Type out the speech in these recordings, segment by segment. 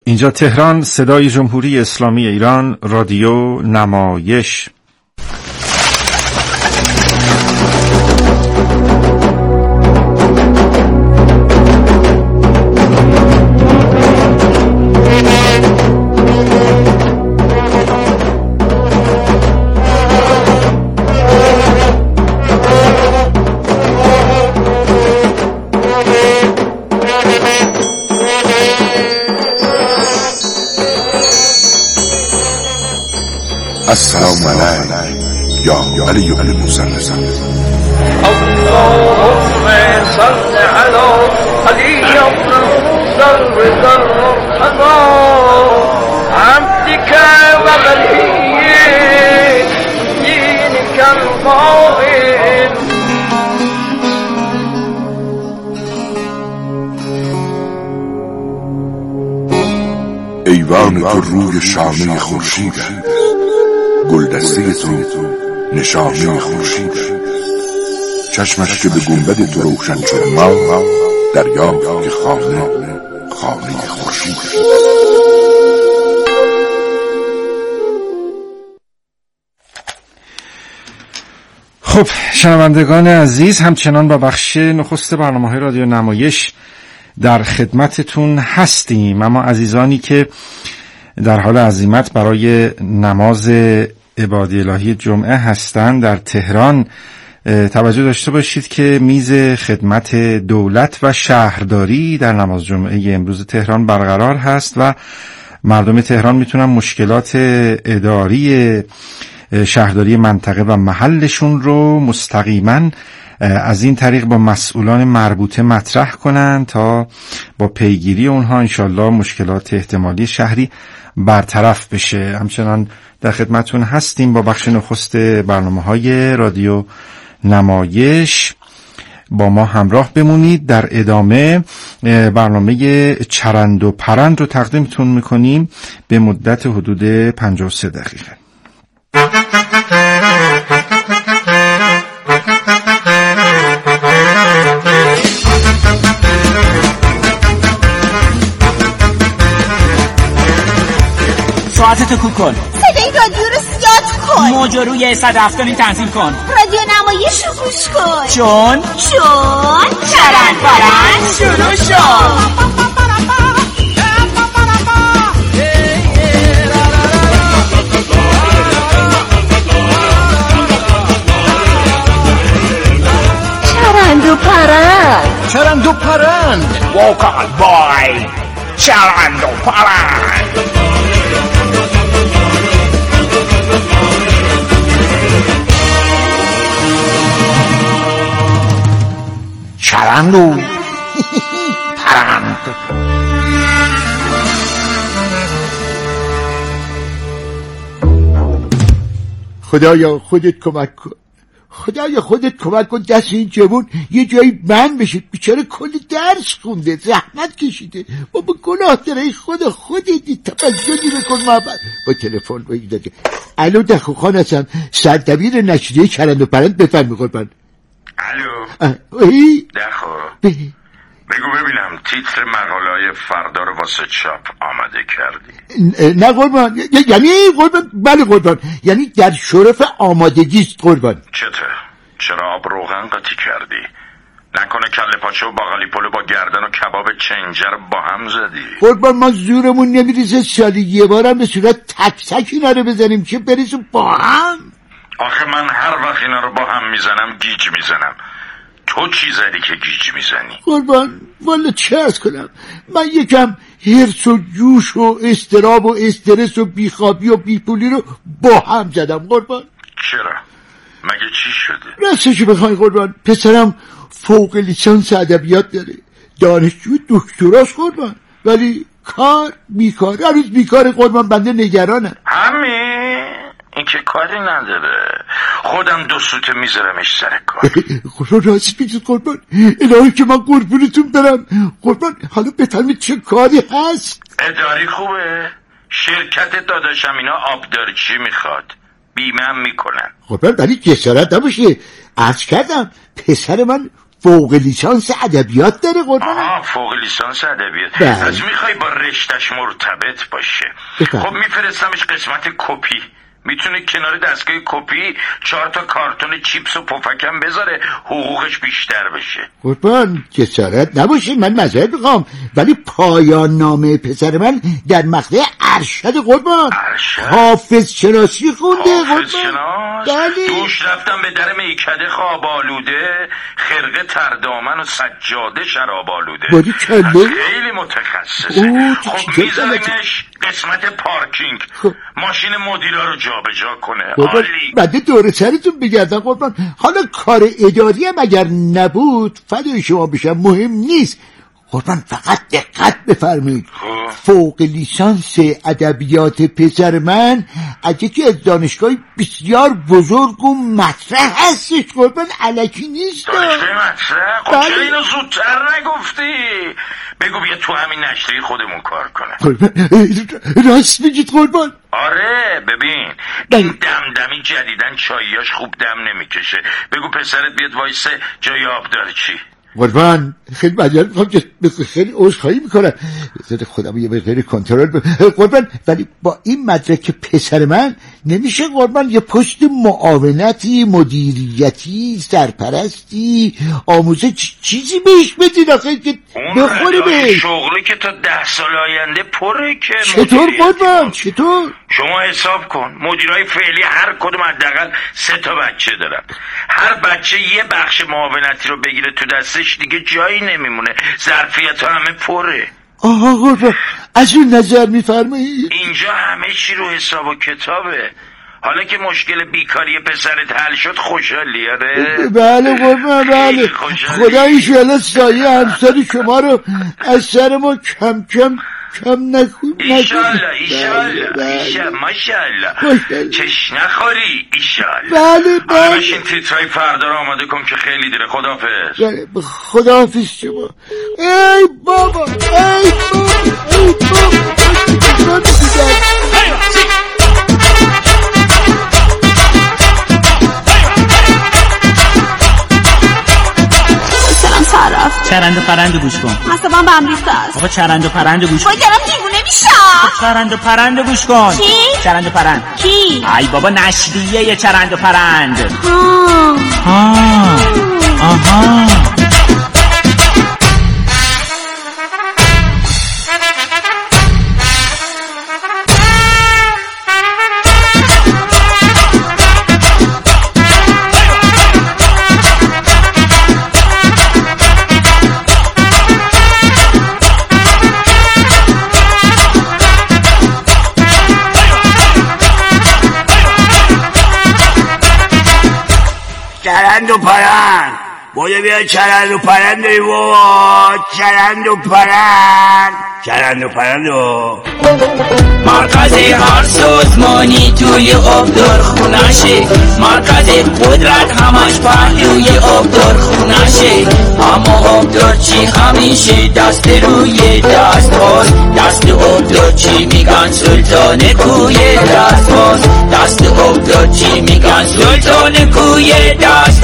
اینجا تهران، صدای جمهوری اسلامی ایران، رادیو نمایش. السلام علیک یا علی بن موسی. اللهم صل علی علی بن موسی الرضا المرتضى عبدك وولي دينك القائم. ایوان تو روی شانه خورشید است، گلدسته تو نشانه خورشید است. چشمش که به گنبد تو روشن شد، ما دریافت که خانه خورشید است. خب شنوندگان عزیز، همچنان با بخش نخست برنامه‌های رادیو نمایش در خدمتتون هستیم. اما عزیزانی که در حال عزیمت برای نماز عبادی الهی جمعه هستند در تهران، توجه داشته باشید که میز خدمت دولت و شهرداری در نماز جمعه امروز تهران برقرار هست و مردم تهران میتونن مشکلات اداری شهرداری منطقه و محلشون رو مستقیما از این طریق با مسئولان مربوطه مطرح کنن تا با پیگیری اونها انشالله مشکلات احتمالی شهری برطرف بشه. همچنان در خدمتون هستیم با بخش نخست برنامه‌های رادیو نمایش. با ما همراه بمونید. در ادامه برنامه چرند و پرند رو تقدیمتون میکنیم به مدت حدود 53 دقیقه. ساعتتو کوک کن. صدای رادیو رو زیاد کن. موج روی 170 تنظیم کن. رادیو نمایش رو گوش کن. چون چرند پرند شروع شد. چرند و پرند ووکال بای. چرند و پرند. چرند و پرند. خدایا خودت کمک کن. خدایا خودت کمک کن دست این جوون یه جایی بند بشه. بیچاره کلی درس خونده، زحمت کشیده. بابا گناه داره. خودت توجهی بکن. محمد با تلفن بگیده. الو دخو خان هستم، سردبیر نشریه چرند و پرند. بفرمی قربان. الو دخو بگو ببینم تیتر مقاله‌های فردا رو واسه چاپ آماده کردی؟ نه قربان. یعنی قربان؟ بله قربان، یعنی در شرف آمادگیست قربان. چرا آب روغن قاطی کردی؟ نکنه کله پاچه و باقالی پلو با گردن و کباب چنجر با هم زدی؟ قربان ما زورمون نمیریزه سالی یه بارم به صورت تک تک اینا رو بزنیم که بریزم با هم. آخه من هر وقت اینا رو با هم میزنم گیج میزنم. تو چی زدی که گیج میزنی؟ قربان والا چه از کنم، من یکم هرس و جوش و استراب و استرس و بیخوابی و بیپولی رو با هم زدم قربان. چرا؟ مگه چی شده؟ راستشو بخوای قربان، پسرم فوق لیسانس ادبیات داره، دانشجو دکتراست قربان، ولی کار بیکار، هر روز بیکار قربان. بنده نگرانم. همین این که کاری نداره، خودم 2 سوته میذارمش سر کار. خدا راست میگید قربان. الهی که من قربونتون برم قربان. حالا بفرمید چه کاری هست؟ اداری خوبه، شرکت داداشم اینا آبدارچی میخواد، بیمه هم میکنن قربان. ولی جسارت نباشه، عرض کردم پسر من فوق لیسانس ادبیات داره قربان. فوق لیسانس ادبیات. بله. از میخوای با رشتش مرتبط باشه. خب میفرستمش قسمت کپی. میتونه کنار دستگاه کپی 4 تا کارتون چیپس و پفکم بذاره، حقوقش بیشتر بشه. قربان جسارت نباشه، من معذرت میخوام، ولی پایان نامه پسر من در مقطع ارشد قربان. ارشد؟ حافظ شناسی خونده قربان. حافظ شناس؟ بله. دوش رفتم به در میکده خواب آلوده، خرقه تردامن و سجاده شراب آلوده. باری کله؟ خیلی متخصصه. خب میذاریمش قسمت پارکینگ، ماشین مدیرا رو جابجا کنه. عالی. بعد دور سرتون بگردم قربان. حالا کار اداری هم اگر نبود فدای شما بشم مهم نیست قربان، فقط دقت بفرمایید. فوق لیسانس ادبیات پسر من از یکی از دانشگاه بسیار بزرگ و مطرح هستش قربان، الکی نیست. دانشگاه مطرح؟ خب چرا اینو زودتر نگفتی؟ بگو بیا تو همین نشریه خودمون کار کنه. راست میگید قربان. آره ببین این دمدمی جدیدن چاییاش خوب دم نمیکشه. بگو پسرت بیاد وایسه جای آبدار چی. قربان خیلی معذرت میخوام، خیلی عذرخواهی میکنم، خودم یه مقدار کنترل قربان. ولی با این مدرک پسر من نمیشه قربان یه پست معاونتی، مدیریتی، سرپرستی، آموزه چیزی بهش بدین آخه که بخوری بهش. شغلی که تا 10 سال آینده پره که. چطور قربان چطور؟ شما حساب کن مدیرای فعلی هر کدوم حداقل 3 تا بچه دارن. هر بچه یه بخش معاونتی رو بگیره تو دستش دیگه جایی نمیمونه، ظرفیت ها همه پره. آها قربان از اون نظر میفرمایید؟ اینجا همه چی رو حساب و کتابه. حالا که مشکل بیکاری پسرت حل شد خوشحالی؟ آره بله قربان بله. خدا ایشالا سایه همسر شما رو از سر ما کم نکن. ایشالله ماشالله چش نخوری ایشالله. بله حالا بشین تیترای فردا رو آماده کن که خیلی دیره. خداحافظ. خداحافظ شما. ای بابا ای بابا چرند و پرند گوش کن. حسابم به هم ریخته است. آقا چرند و پرند گوش کن. دارم دیوونه میشم. چرند و پرند گوش کن. چی؟ چرند و پرند. کی؟ ای بابا نشریه یه چرند و پرند. آها. چرند و پرند بوده بیا چرند و پرند داری بابا. چرند و پرند مرکز هر سازمانی توی آبدار خونشه، مرکز قدرت همش پهلوی آبدار خونشه. اما آبدار چی همیشه دست روی دست باز، دست آبدار چی میگن سلطان کوی دست باز، دست آبدار چی میگن سلطان کوی دست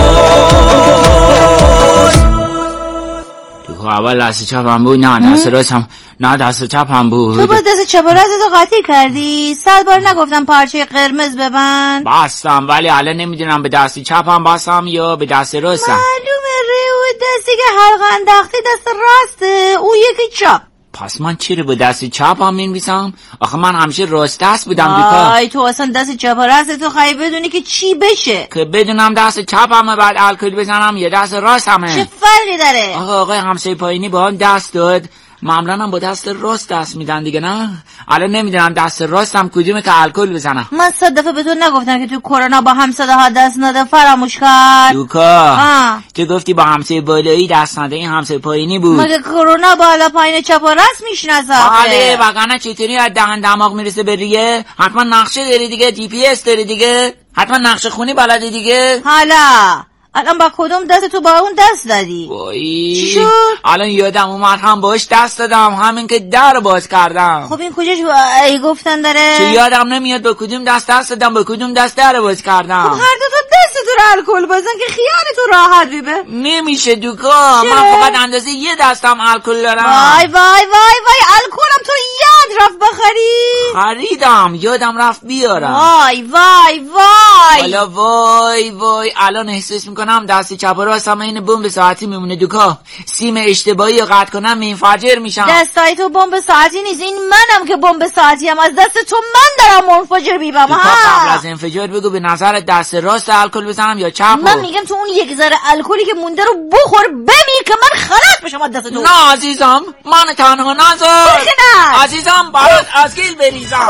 باز. تو اول دست چپم بود، نه دست راستم، نه دست چپم بود. تو با دست چپ و راستتو قاطی کردی؟ 100 بار نگفتم پارچه قرمز ببند؟ بستم ولی الان نمیدونم به دست چپم بستم یا به دست راستم. معلومه ریو دستی که حلقه انداختی دست راسته، او یکی چپ. پس من چی رو به دست چپم می‌نویسم؟ آخه من همیشه راست دست بودم دیپا. آی تو اصلا دست چپ و راست تو خواهی بدونی که چی بشه؟ که بدونم دست چپمه بعد الکل بزنم یا دست راستمه. چه فرقی داره؟ آقای همسایه پایینی با هم دست داد، معمولا هم با دست راست دست میدن دیگه، نه؟ الان نمیدونم دست راستم کدومه که الکل بزنم. من 100 دفعه به تو نگفتم که تو کرونا با همسایه ها دست نده، فراموش کرد. دوکا تو گفتی با همسایه بالایی دست نده، این همسایه پایینی بود. مگه کرونا بالا پایین چپ و راست میشناسه؟ بله وگرنه چطوری از دهن دماغ میرسه به ریه؟ حتما نقشه داری دیگه، جی پی اس داری دیگه، حتما نقشه خونی بلدی دیگه. حالا الان با کدوم دست تو با اون دست دادی؟ وای چی شد؟ الان یادم اومد هم باش دست دادم، همین که در باز کردم. خب این کجاش گفتن داره؟ چه یادم نمیاد با کدوم دست دادم با کدوم دست در باز کردم. خب هر دو تا دست تو دور الکل بزن که خیالتون راحت بیبه. نمیشه دوکا، من فقط اندازه یه دستم الکل دارم. وای وای وای وای، الکلم تو یاد رفت بخری؟ خریدم، یادم رفت بیارم. وای وای وای. حالا وای وای، الان احساس میکنم دست چپ و راستم این بمب ساعتی میمونه دوکا. سیم اشتباهی رو قطع کنم منفجر میشم. دستای تو بمب ساعتی نیست، این منم که بمب ساعتی هم. از دست تو من دارم منفجر بیبم. دوکا قبل از انفجار بگو به نظر دست راست الکل بزنم یا چپ؟ من میگم تو اون یک ذره الکلی که مونده رو بخور بمیر که من خلاص بشم از دست تو. نه عزیزم، من تنها نذار. نه عزیزم، برات از گیل بریزم.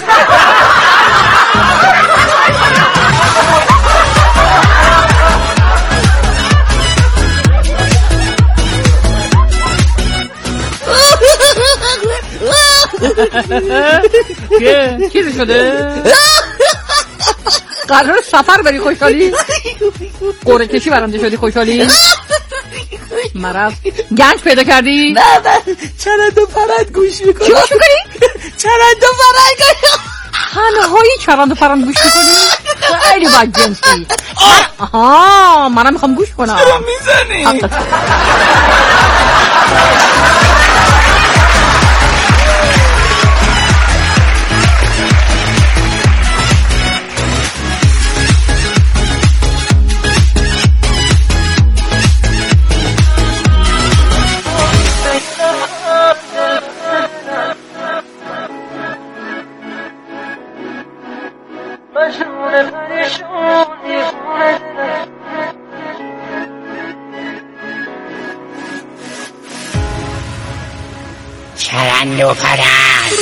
چیزی شده؟ قرار سفر بری خوشحالی؟ قرعه کشی برنده شدی خوشحالی؟ مرض گنج پیدا کردی؟ نه چرند و پرند گوش میکنی. چی گوش میکنی؟ چرند و پرند. تنهایی چرند و پرند گوش میکنی؟ خیلی بد جنسی. آها، منم میخوام گوش کنم. چرا میزنی؟ چرند و پرند.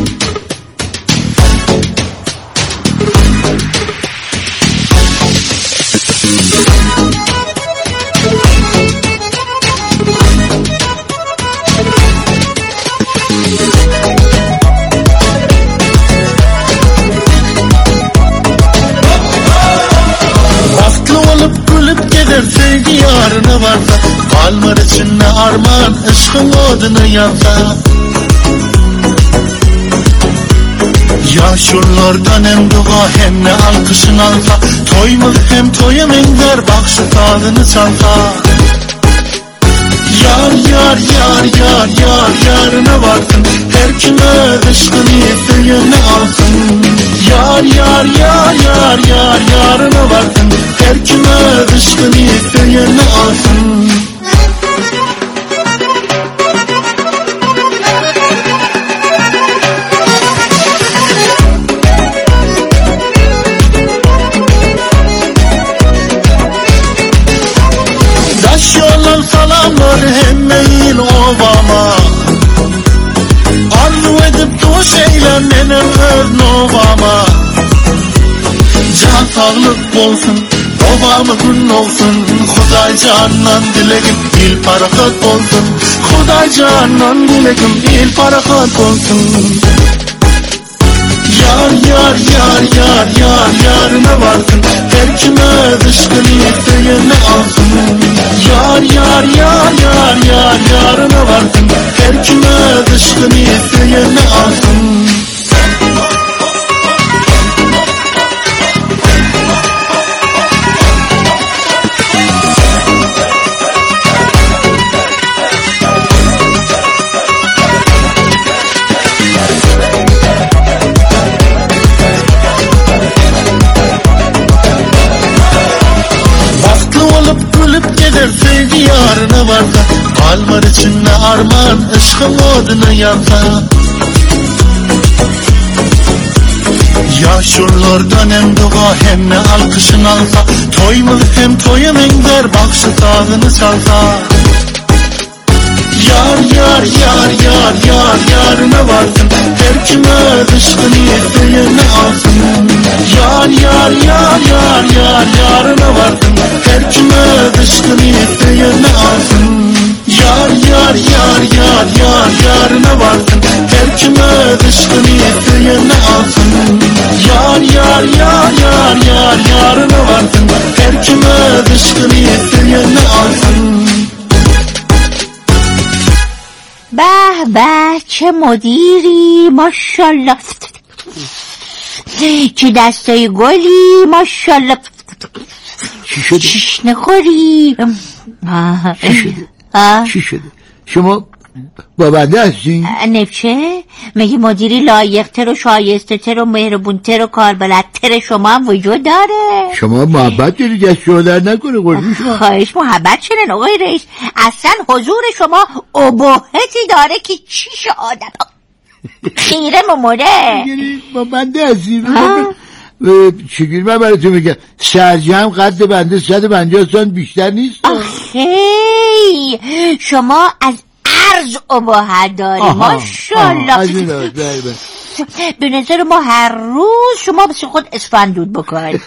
Vakti olup gülüp gider sevgi yarına varsa, kalmar içinde arman aşkın odunu yansa. Yaşurlardan hem dua hem ne alkışın alsa, toymuk hem toyum engler bak şu tadını çalsa. Yar yar yar yar yar yarına varsın, her kime aşkını suyunu alsın. Yar yar yar yar yar yarına varsın, her kime aşkını suyunu alsın. Daş yolun salamlar hem meyil ovama, arzu edip tuş eylemenin öz novama. Can sağlık olsun, obamı gün olsun, Xuday candan dilegim il parakat olsun. Xuday candan dilegim il parakat olsun. Yar yar yar yar yar yarına varsın, her kime dışkını suyunu alsın. Yar yar yar yar yar yarına varsın, her kime dışkını suyunu alsın. Sevgi yarına varsa, kalmar içinde arman aşkın odunu yansa. Yaşurlardan hem dua hem ne alkışın alsa, toymul hem toyum engler bak şu tadını çalsa. Yar yar yar yar yar yarına varsın, her kime aşkını suyunu alsın. Yar yar yar yar yar yarına varsın, her kime aşkını suyunu alsın. Yar yar yar yar yar yarına varsın, her kime aşkını suyunu alsın. Yar yar yar yar yar yarına varsın, her kime aşkını suyunu alsın. به به چه مدیری، ماشالله، چه دستای گلی، ماشالله. چی شده؟ چیش نخوری. چی شده؟ شما با بنده هستی؟ نفچه؟ مگه مدیری لایق‌تر و شایسته‌تر و مهربون‌تر و کاربلدتر شما هم وجود داره؟ شما محبت دارید از شما در نکنه قربون شما. خواهش محبت شدن آقای رئیس. اصلا حضور شما ابهتی داره که چیش آدم خیره مموره. با بنده هستی؟ چگیر من براتون میگم سرجم قد بنده 150 سانت بیشتر نیست. آخی شما از عرض ابهت داری. ماشاءالله. به نظر ما هر روز شما بسی خود اسفندود بکنید.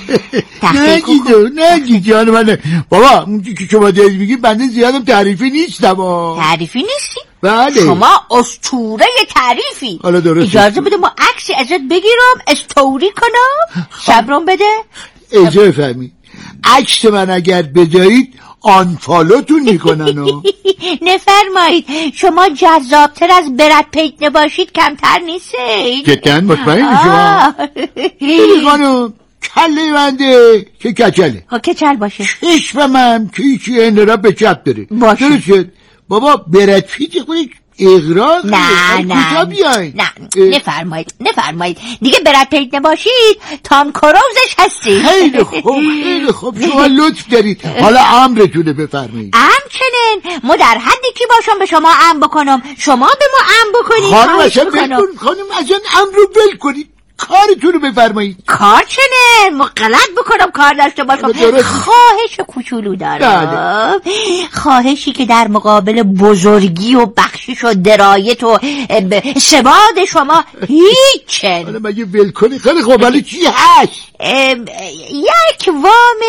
نگید جان من. بابا اونجی که شما دارید میگید بنده زیادم تعریفی نیستم. تعریفی نیستی؟ بله. شما اسطوره تعریفی. حالا درست اجازه بده ما عکسی ازت بگیرم استوری کنم. صبرم بده. اجازه فهمی عکس من اگر بدهید آنفالوتون میکنن. نفرمایید شما جذابتر از برد پیت نباشید کمتر نیستید. جدن مطمئنی شما؟ بلی خانم کله بنده که کچله. کچل باشه. چشم من که ایچی انرا به چپ داره باشه. درست بابا برد پیت خودش اغراق. نه نفرمایید دیگه برد پیت نباشید تام کروزش هستی. خیلی خوب شما لطف دارید. حالا امرتونه بفرمایید. همچنین ما در حدی که باشم به شما امر بکنم شما به ما امر بکنید. خانم اصلا امر رو ول کنید کارتون رو بفرمایید. کار چنه؟ ما غلط بکنم کار داشته باشم. خواهش کوچولو دارم. خواهشی که در مقابل بزرگی و بخشش و درایت و سواد شما هیچه. حالا مگه ول کنی؟ خیلی خوب ولی چی هست؟ یک وام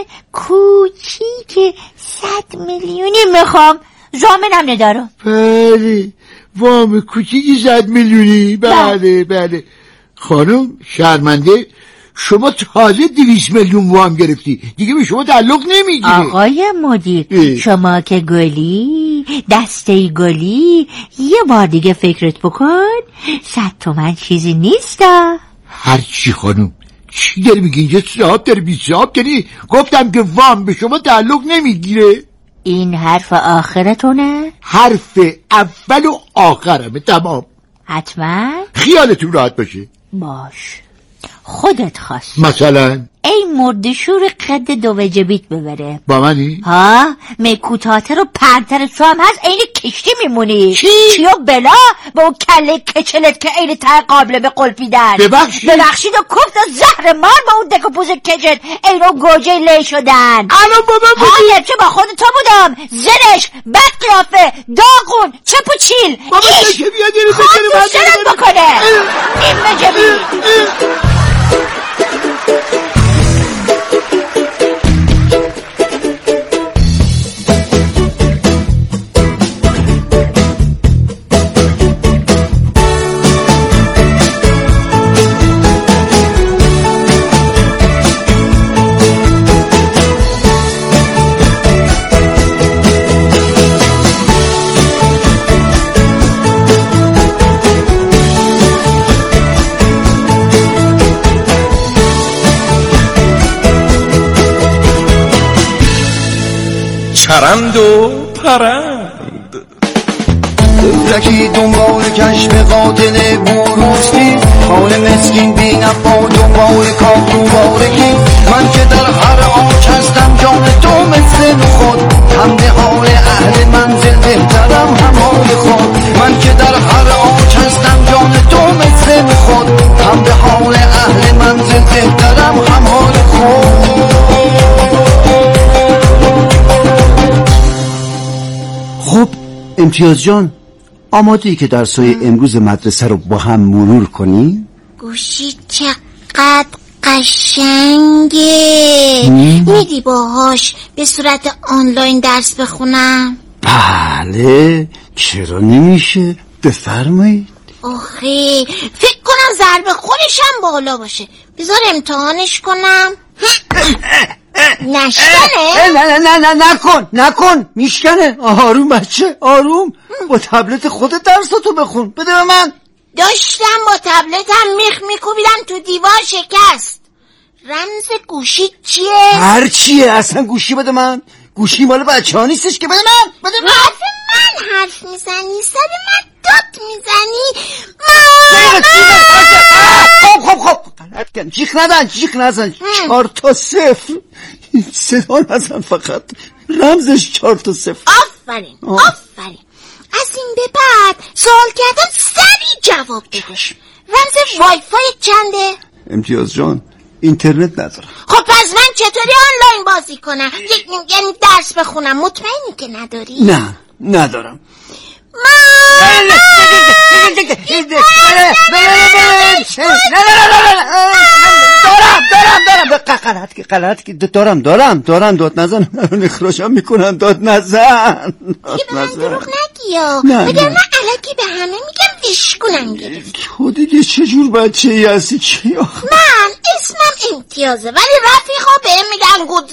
کوچیک 100 میلیونی میخوام. ضامنم ندارم. بله وام کوچیکی 100 میلیونی. بله خانم شرمنده شما تازه 200 میلیون وام گرفتی دیگه به شما تعلق نمیگیره. آقای مدیر شما که گلی دسته گلی یه بار دیگه فکرت بکن 100 تومن چیزی نیست. هرچی خانم چی داری میگی؟ اینجا صاحب داری بی صاحب داری؟ گفتم که وام به شما تعلق نمیگیره. این حرف آخرتونه؟ حرف اول و آخرمه. تمام. حتما؟ خیالتون راحت باشه. باش خودت خواست. مثلا ای مردشور قد دو وجبیت ببره. با منی؟ میکوتاتر و پرتر تو هم هست این کشتی میمونی. چی و بلا با اون کله کچلت که این ته قابله به قلپیدن. ببخشید و کفت و زهر مار با اون دک و پوز کجت این رو گوجه لی شدن. الان بابا بودی چه با خود تو بودم زرش بد قیافه داغون چپ و چیل بابا که بیاد یه خود سرت بکنه این مجبی. پرند و پرند دولکی دنبال کشف قاتل بروسکی حال مسکین بی نفع دنبال کار مبارکی من که در هر آنچ هستم جان تو مثل خود هم به حال اهل منزل بهترم هم حال خود من که در هر آنچ هستم جان تو مثل خود هم به حال اهل منزل بهترم هم حال خود. خب امتیاز جان آماده‌ای که درس‌های امروز مدرسه رو با هم مرور کنیم؟ گوشی چقدر قشنگه. میدی باهاش به صورت آنلاین درس بخونم؟ بله چرا نمیشه بفرمایید. آخه فکر کنم ضرب خورشم بالا باشه. بذار امتحانش کنم. نشکنه؟ نه نکن میشکنه. آروم بچه آروم. با تبلت خودت درستو بخون. بده به من. داشتم با تبلتم میخ میکوبیدم تو دیوار شکست. رمز گوشی چیه؟ هر چیه، اصلا گوشی بده من. گوشی مال بچه ها نیستش که. بده من حرف میزنی سر من داد میزنی. خب غلط کن. جیغ نزن 4 تا 0. صدا نزن، فقط رمزش 4 تا 0. آفرین. از این به بعد سوال کردن سریع جواب بده. رمز وای فای چنده؟ امتیاز جان اینترنت ندارم. خب پس من چطوری آنلاین بازی کنم؟ یعنی درس بخونم؟ مطمئنی که نداری؟ نه ندارم. دارم داد نزن. اخراجم میکنن. داد نزن. به من دروغ نگیا. بگر من علکی به همه میگم ویشگونم گرفت. تو دیگه چجور بچه ای هستی؟ چی آخه؟ من اسمم امتیازه ولی رفیقا بهم میگن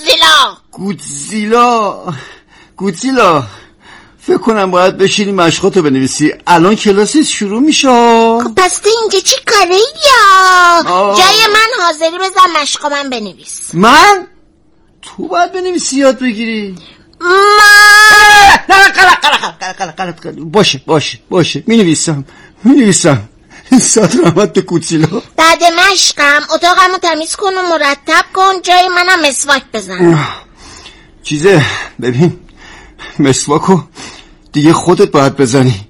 گودزیلا. فکر کنم باید بشینی مشقاتو بنویسی. الان کلاسی شروع میشه. خب پس تو اینجا چی کاره یا؟ جای من حاضری بزن مشقا من بنویس. من؟ تو باید بنویسی یاد بگیری. نه باشه مینویسم. صد رحمت به گودزیلا. بعد مشقم اتاقمو تمیز کن و مرتب کن. جای منم مسواک بزن. چیزه ببین، مسواکو دیگه خودت باید بزنی.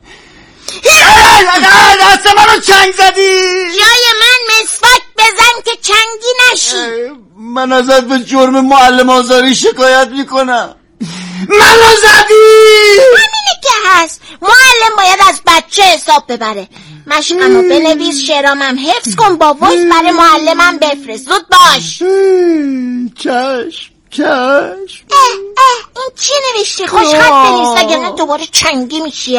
دست منو چنگ زدی. جای من مسواک بزن که چنگی نشی. من ازت به جرم معلم آزاری شکایت میکنم. منو زدی. همینه که هست. معلم باید از بچه حساب ببره. مشقمو بنویس، شعرامم حفظ کن، با وایس برای معلمم بفرست. زود باش. چشم. این چی نوشتی؟ خوش خط بنویس اگر دوباره چنگی میشی.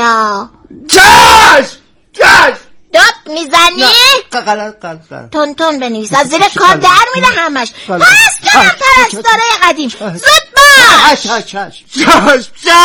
چشم داد میزنی؟ غلط. تون بنویس. از زیر کار در میره همش. پرستاره قدیم. زود باش. چشم.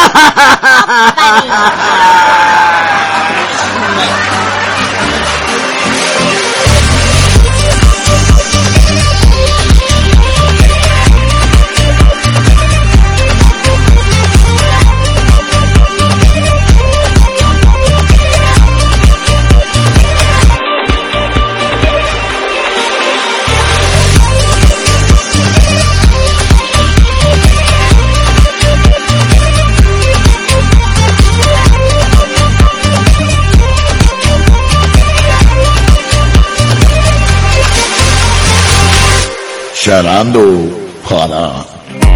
چرند و پرند.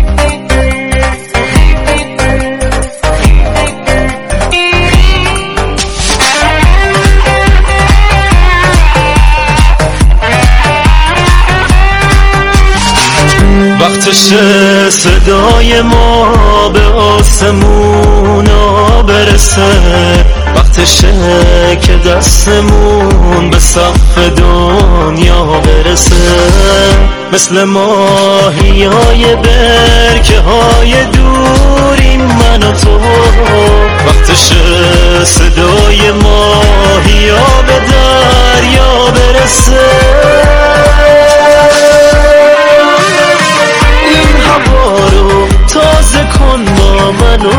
وقتشه صدای ما به آسمونا برسه. وقتشه که دستمون به سقف دنیا برسه. مثل ماهیای برکه های دوریم من و تو. وقتشه صدای ماهیا به دریا برسه. این هوا رو تازه کن با منو.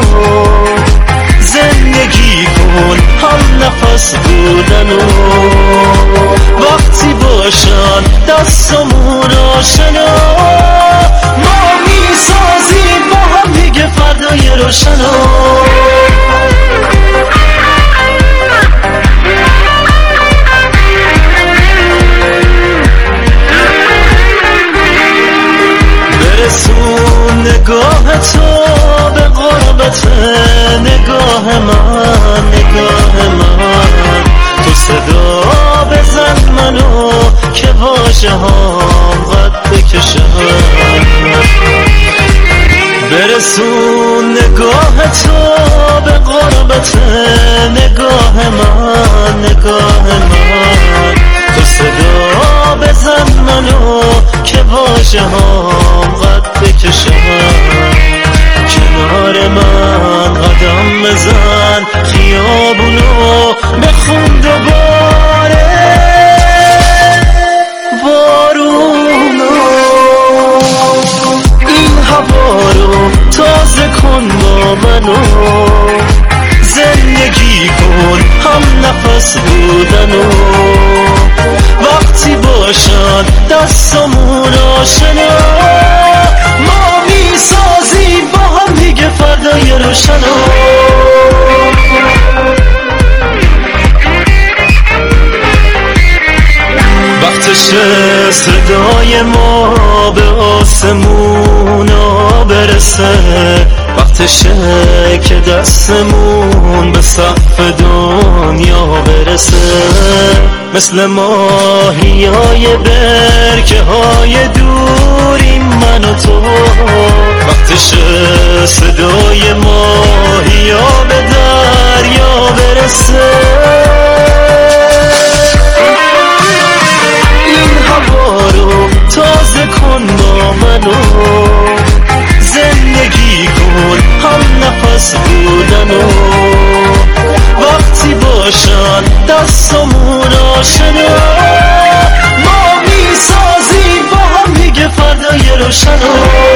زندگی کن هم نفس بودنو. وقتی باشن دستمون آشنا، ما میسازیم با هم دیگه فردای روشنو. برسون نگاه تو به قربت نگاه من. تو صدا بزن منو که واژه هام قد بکشم. برسون نگاه تو به قربت نگاه من. تو صدا بزن منو که واژه هام قد بکشم. کنار من قدم بزن، خیابونو بخون دوباره. بارونو دستمون آشنا، ما میسازیم با هم دیگه فردای روشنا. وقتشه صدای ما به آسمونا برسه، وقتشه که دستمون به سقف دنیا برسه. مثل ماهیای برکه های دوریم من و تو، وقتشه صدای ماهیا به دریا برسه. این هوا رو تازه کن با منو، زندگی کن هم نفس بودنو. وقتی باشن دستمون آشنا، ما میسازیم با هم دیگه فردای روشنا.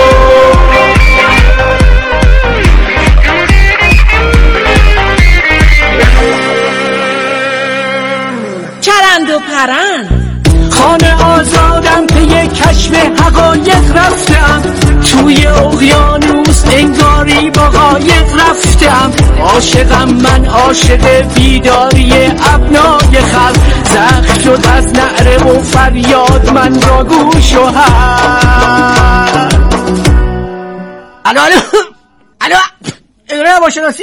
چرند و پرند خانه آزادم به یک کشف حقایق رفتم، توی اقیانوس انگاری با قایق رفتم. عاشقم من عاشق بیداری ابنای خلق، زخم شد از نعره و فریاد من را گوش و هر. الو اداره هواشناسی.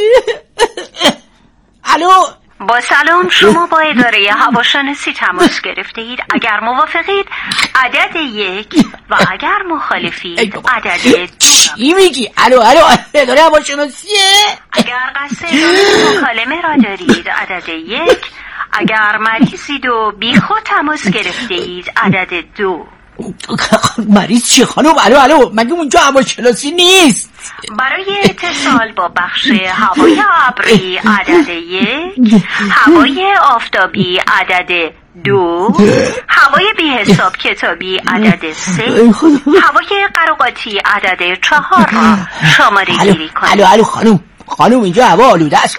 الو با سلام، شما با اداره هواشناسی تماس گرفته اید. اگر موافقید عدد 1 و اگر مخالفید عدد 2. چی میگی؟ الو اداره هواشناسیه؟ اگر قصد مکالمه را دارید عدد 1، اگر مریضید و بی خود تماس گرفته اید عدد 2. مریض چی خانم؟ الو مگه اونجا هواشناسی نیست؟ برای اتصال با بخش هوای ابری عدد 1، هوای آفتابی عدد 2، هوای بی حساب کتابی عدد 3، هوای قراقاتی عدد 4 را شماره گیری کنید. الو خانم اینجا هوا آلوده است.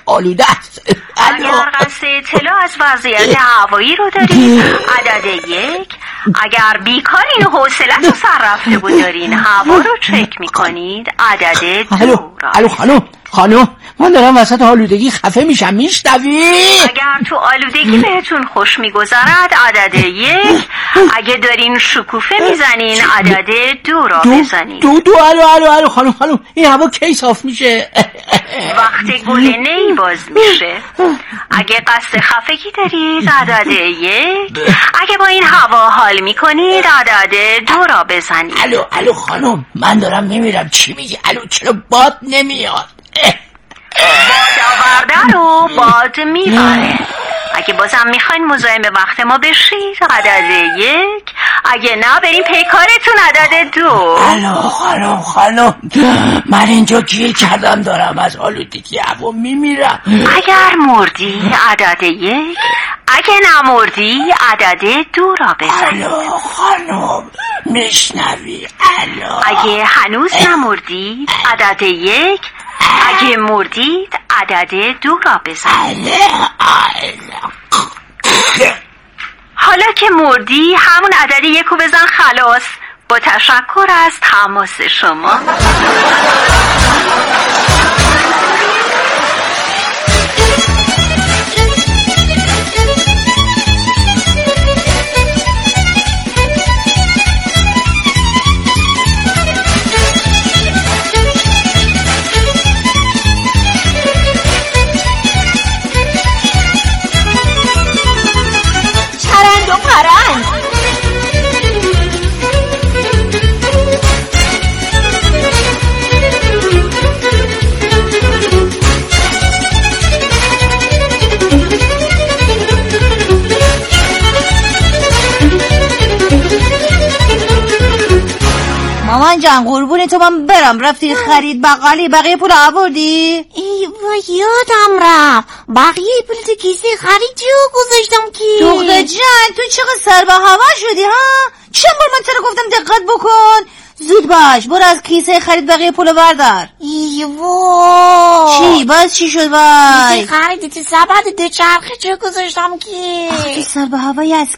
اگر قصد اطلاع از وضعیت هوایی رو دارید عدد 1، اگر بیکارین و حوصلت رو سر رفته بود دارین هوا رو چک میکنید عدد 2 را. الو خانم من دارم وسط آلودگی خفه میشم، میشنوی؟ اگر تو آلودگی بهتون خوش میگذرد عدد 1، اگه دارین شکوفه میزنین عدد 2 را بزنید. الو خانم این هوا کی صاف میشه؟ وقت گل نی باز میشه. اگه قصد خفگی دارید عدد 1، اگه با این هوا حال میکنید عدد 2 را بزنید. الو خانم من دارم نمیرم، چی میگی؟ چرا باد نمیاد؟ باد آورده رو باد میبره. اگه بازم میخواین مزاحم وقت ما بشید عدد 1، اگه نه بریم پیکارتون عدد 2. خانم من اینجا گیر کردم، دارم از آلودگی هوا میمیرم. اگر مردی عدد 1، اگه نمردی عدد 2 را بزنید. خانم میشنوی؟ اگه هنوز نمردید عدد 1، اگه مردید عدد 2 را بزنید. حالا که مردی همون عدد 1 رو بزن خلاص. با تشکر از تماس شما. چرند و پرند مامان جان قربون تو من برم، رفتی خرید بقالی بقیه پول آوردی؟ ایوا یادم رفت، بقیه پول تو کیسه خرید جو گذاشتم کی. دختر جان تو چقدر سر به هوا شدی ها؟ چند بار من تو گفتم دقت بکن. زود باش برو از کیسه خرید بقیه پولو بردار. ایوا چی باز چی شد وای؟ کیسه خرید تو سبد دوچرخه جو گذاشتم کی. تو سر به هوایی از